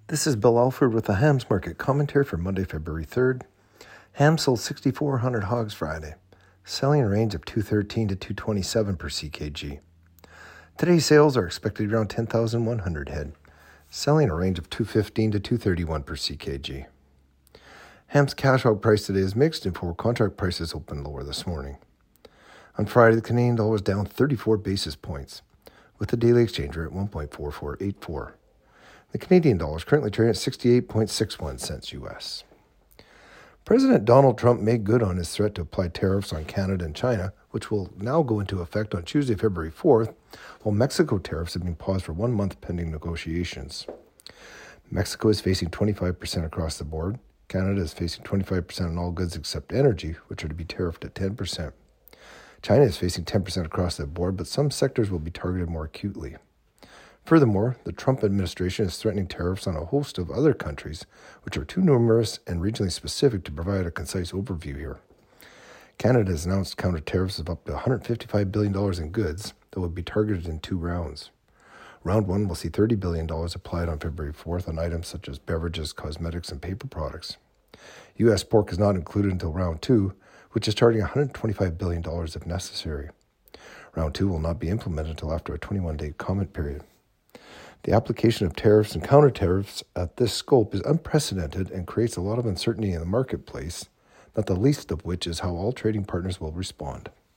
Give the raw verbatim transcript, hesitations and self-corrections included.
This is Bill Alford with the Hams Market Commentary for Monday, February third. Hams sold six thousand four hundred hogs Friday, selling in a range of two thirteen to two twenty-seven per C K G. Today's sales are expected to be around ten thousand one hundred head, selling in a range of two fifteen to two thirty-one per C K G. Hams cash hog price today is mixed, and forward contract prices opened lower this morning. On Friday, the Canadian dollar was down thirty-four basis points, with the daily exchange rate at one point four four eight four. The Canadian dollar is currently trading at sixty-eight point six one cents U S. President Donald Trump made good on his threat to apply tariffs on Canada and China, which will now go into effect on Tuesday, February fourth, while Mexico tariffs have been paused for one month pending negotiations. Mexico is facing twenty-five percent across the board. Canada is facing twenty-five percent on all goods except energy, which are to be tariffed at ten percent. China is facing ten percent across the board, but some sectors will be targeted more acutely. Furthermore, the Trump administration is threatening tariffs on a host of other countries, which are too numerous and regionally specific to provide a concise overview here. Canada has announced counter tariffs of up to one hundred fifty-five billion dollars in goods that will be targeted in two rounds. Round one will see thirty billion dollars applied on February fourth on items such as beverages, cosmetics, and paper products. U S pork is not included until round two, which is targeting one hundred twenty-five billion dollars if necessary. Round two will not be implemented until after a twenty-one day comment period. The application of tariffs and counter-tariffs at this scope is unprecedented and creates a lot of uncertainty in the marketplace, not the least of which is how all trading partners will respond.